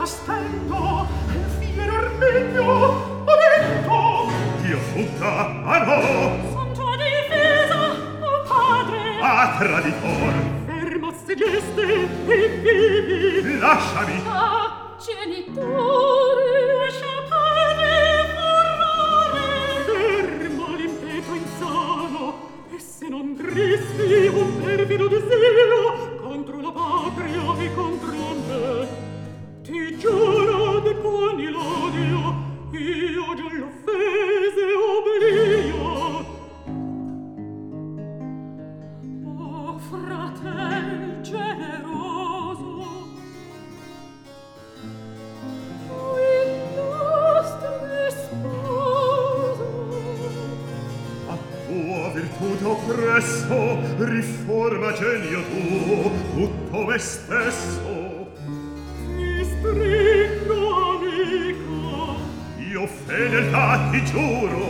stendo il fiero armegno ha detto io fugga a no son già difesa o padre a traditor ferma se geste e vivi lasciami a genitore lascia padre furore ferma l'impeto insano e se non tristi un perfido desio contro la patria e contro me ti giuro de pugni l'odio io già l'offese oblio o fratel generoso o illustre sposo a tua virtute oppresso riforma genio tu tutto me stesso ti stringo amico io fedeltà ti giuro